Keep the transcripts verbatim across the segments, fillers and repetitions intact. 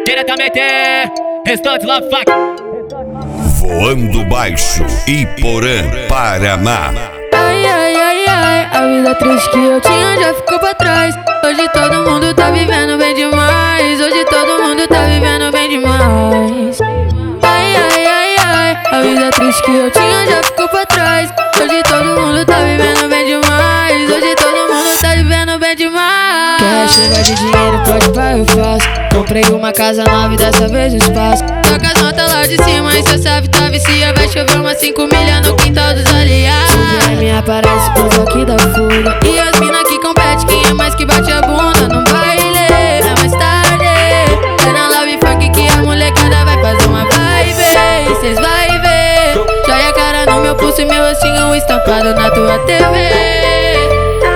diretamente, restante Love Fuck. Voando baixo, Iporã, Paraná. Ai, ai, ai, ai, a vida triste que eu tinha já ficou pra trás. Hoje todo mundo tá vivendo bem demais. Hoje todo mundo tá vivendo bem demais. Ai, ai, ai, ai, a vida triste que eu tinha já ficou pra trás. Hoje todo mundo tá vivendo bem demais. Hoje todo mundo tá vivendo bem demais. Quer chuva de dinheiro, pode pá, eu faço. Comprei uma casa nova e dessa vez espaço. Toca as notas lá de cima e cê sabe, tá vicia. Vai chover umas cinco milhas no quintal dos aliados. Sub me aparece com o toque da fuga. E as mina que compete, quem é mais que bate a bunda no baile. É mais tarde, é na Love Funk que a molecada vai fazer uma vibe. E cês vai ver, joia a cara no meu pulso e meu rostinho estampado na tua T V.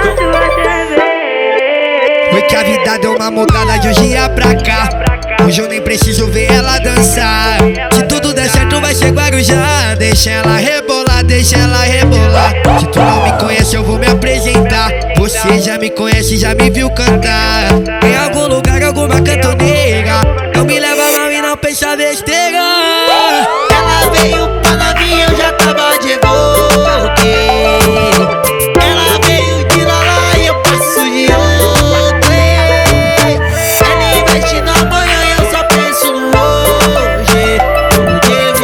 Foi que a vida deu uma mudada de hoje ia pra cá. Hoje eu nem preciso ver ela dançar. Se tudo der certo vai ser Guarujá. Deixa ela rebolar, deixa ela rebolar. Se tu não me conhece eu vou me apresentar. Você já me conhece, já me viu cantar. Em algum lugar, alguma cantoneira. Não me leva mal e não pensa besteira. Ela veio pra novinha, eu já tava de boa, okay. Ela veio de lá lá e eu passo de outra. Ela investe no amanhã e eu só penso no hoje. Tudo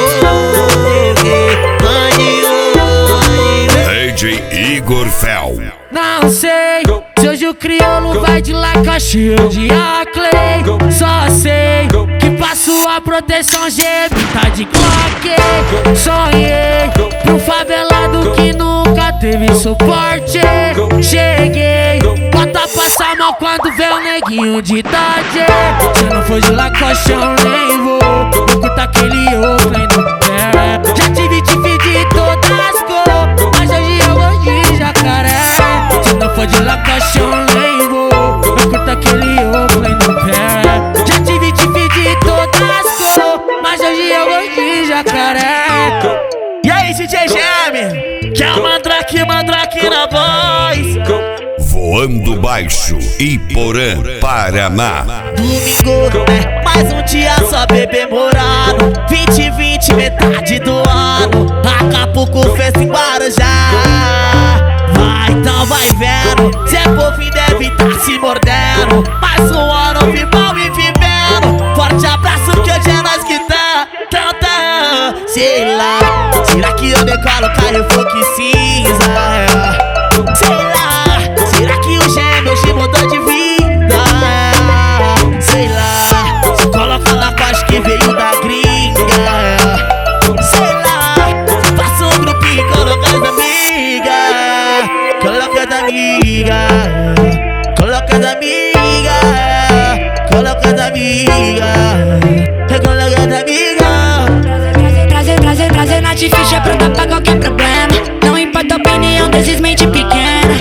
de D J Igor Fel. Não sei se hoje o crioulo vai de laca cheio de Aclay. Só sei que passo a proteção G M, tá de Glock. Sonhei pro favelado que nunca teve suporte. Cheguei, bota passar mal quando vê o neguinho de Dodge. Se não for de Lacoste eu nem vou. Vou curtar aquele Oakland no pé. Já tive tiff de todas as cores, mas hoje eu vou de jacaré. Se não for de Lacoste eu nem vou. Eu curto aquele Oakland no pé. Já tive tiff de todas as cores, mas hoje eu vou de jacaré. E aí D J G M, que é o Mandrake, Mandrake na voz. Voando baixo, Iporã, Paraná. Domingo, é mais um dia só bebê morado. Vinte, vinte, metade do ano. Acapulco fez em Guarujá. Vai, então vai vendo. Zé Povinho deve tá se mordendo. Mais um ano vival e vivendo. Forte abraço que hoje é nós que tá. Tá, tá. Sei lá, será que eu decolo Carrefour que cinza? Sei lá, será que o gêmeo hoje mudou de vida? Sei lá, se coloca na costa que veio da gringa. Sei lá, se passa um grupinho e coloca as amigas. Coloca as amigas, coloca as amigas, coloca as amigas, coloca as amigas. Prazer, prazer, prazer na ficha pronta pra qualquer problema. Não importa a opinião desses mente pequena.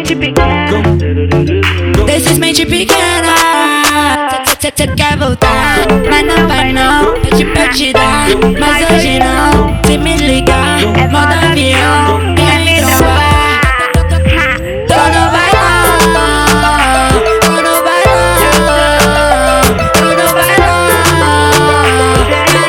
Desses mente pequena. Cê, cê, cê quer voltar, mas não vai não. Pede pra te dar, mas hoje não. Se me ligar, modo avião, quer me trombar. Tô no bailão, tô no bailão, tô no bailão,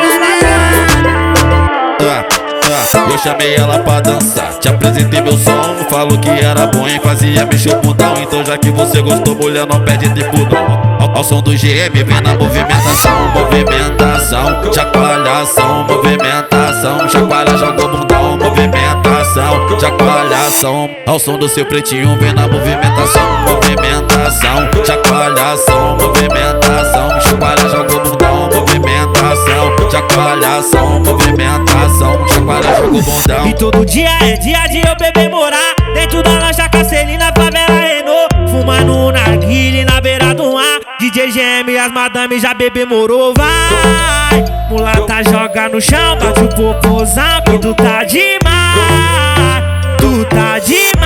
tô no bailão. Eu chamei ela pra dançar, te apresentei meu som. Falou que era bom e fazia mexer o bundão. Então já que você gostou, mulher, não perde tempo não. Ao, ao som do G M, vem na movimentação. Movimentação, chacoalhação. Movimentação, chacoalha, joga o bundão. Movimentação, chacoalhação. Ao som do seu pretinho, vem na movimentação. Movimentação, chacoalhação. Movimentação, chacoalha, joga o bundão. Movimentação, chacoalhação. Movimentação, chacoalha, joga o bundão. E todo dia é dia de eu beber morar. Dentro da lancha Cacelina, favela Renault. Fumando narguile na beira do mar. D J G M e as madame já bebê morou. Vai, mulata joga no chão, bate o popozão que tu tá demais. Tu tá demais.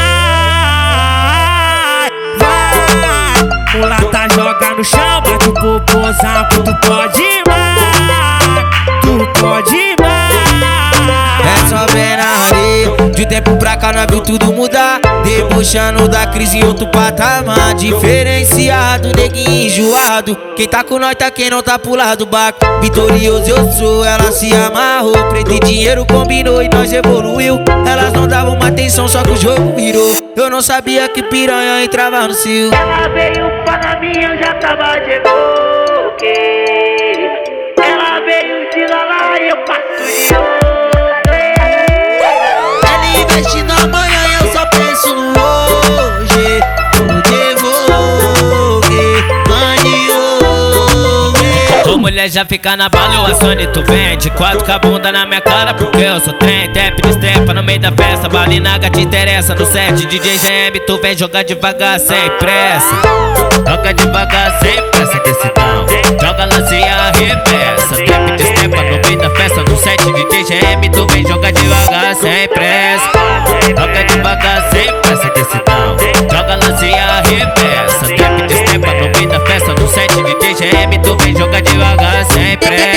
Vai, mulata joga no chão, bate o popozão que tu pode mais. Tu pode mais. É só ver na areia, de tempo pra cá nós viu tudo mudar, debochando da crise em outro patamar. Diferenciado, neguinho enjoado, quem tá com nós tá, quem não tá pro lado do barco. Vitorioso eu sou, ela se amarrou, preto e dinheiro combinou e nós evoluiu. Elas não davam uma atenção, só que o jogo virou. Eu não sabia que piranha entrava no cio. Ela veio pra mim, eu já tava de boque. Ela veio de lá lá e eu passo de hoje. Ela investe no amanhã e eu só penso no hoje. Hoje vou mande hoje. Tua mulher já fica na bala, eu acione, tu vende quatro com a bunda na minha cara, porque eu sou trem, tap de estrepa no meio da festa. Balinaga te interessa no set, D J G M, tu vem jogar devagar sem pressa. Joga devagar sem pressa, decidão. Joga lance e arremessa. Tap de estrepa no meio da festa, no set, D J G M, tu vem jogar devagar sem pressa. Joga devagar sem pressa, decidão. Joga lance e arremessa. Tap de estrepa no meio da festa, no set, D J G M, tu vem jogar devagar sem pressa.